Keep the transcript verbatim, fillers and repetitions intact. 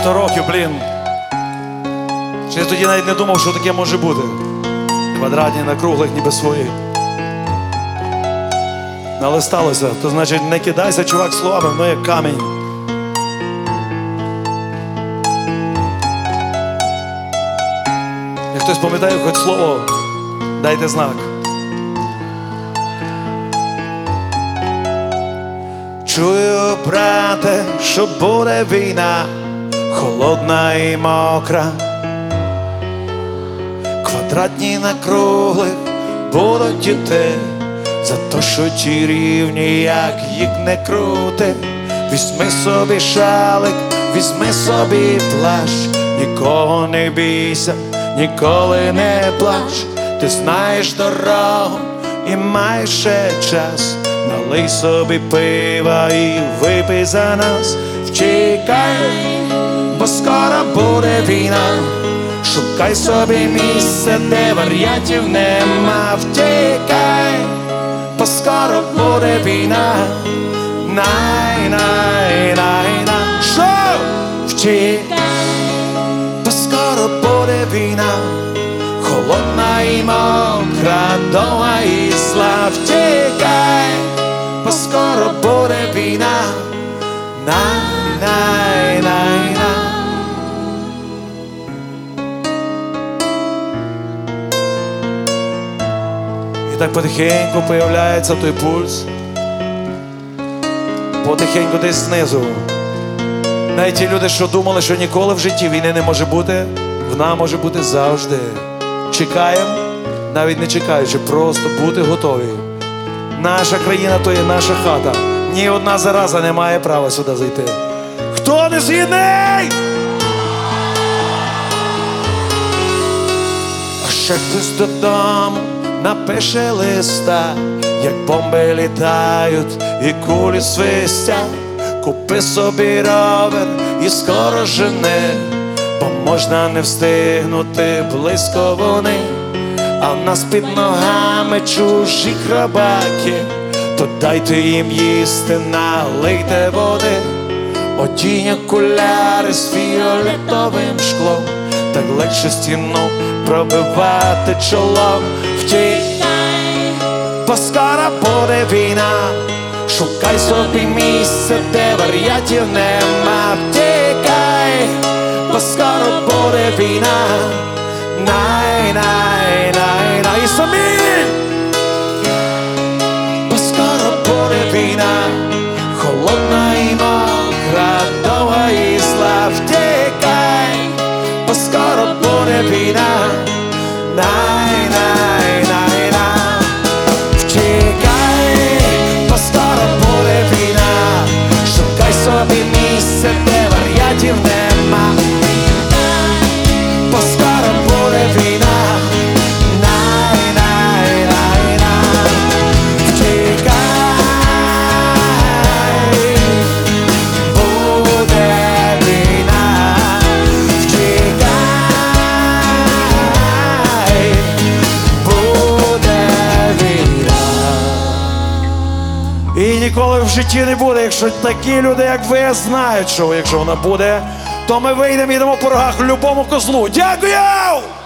дев'яносто років, блін. Чи я тоді навіть не думав, що таке може бути. Квадратні на круглих, ніби свої. Але сталося. То значить, не кидайся, чувак, словами, воно як камінь. Як хтось пам'ятає хоч слово, дайте знак. Чую, брате, що буде війна, холодна і мокра. Квадратні на круглих будуть йти, за то, що ті рівні, як їх не крути. Візьми собі шалик, візьми собі плащ, нікого не бійся, ніколи не плач. Ти знаєш дорогу і маєш ще час. Налий собі пива і випий за нас. Втікай, бо скоро буде війна. Шукай собі місце, де варіантів нема. Втікай, бо скоро буде війна. Най-най-най-най. Що? Втікай, бо скоро буде війна. Холодна і мокра, довга і зла. Втікай, бо скоро буде війна. Най-най-най-най. І так потихеньку появляється той пульс. Потихеньку десь знизу. Навіть ті люди, що думали, що ніколи в житті війни не може бути, вона може бути завжди. Чекаємо, навіть не чекаючи, просто бути готові. Наша країна – то є наша хата. Ні одна зараза не має права сюди зайти. Хто не згідний? А ще хтось додому напише листа, як бомби літають і кулі свистять. Купи собі ровер і скоро жени, бо можна не встигнути близько вони. А в нас під ногами чужі хробаки, то дайте їм їсти, налийте води. Одінь окуляри з фіолетовим шклом, так легше стіну пробивати чолом. Втікай, бо скоро буде війна. Шукай собі місце, де варіантів нема. Втікай, бо скоро буде війна. Най-най-най-най. І самі, бо скоро буде війна. Холодна і мокра, довга і зла. Втікай, бо скоро буде війна. Най-най-най-най. Втікай, бо скоро буде війна. Шукай собі місце, де варіантів нема. Бо скоро буде війна. Най-най-най-най. Втікай, буде війна. Втікай, буде війна. І ніколи в житті не буде, якщо такі люди, як ви, знають, що якщо вона буде, то ми вийдемо і дамо по рогах любому козлу. Дякую!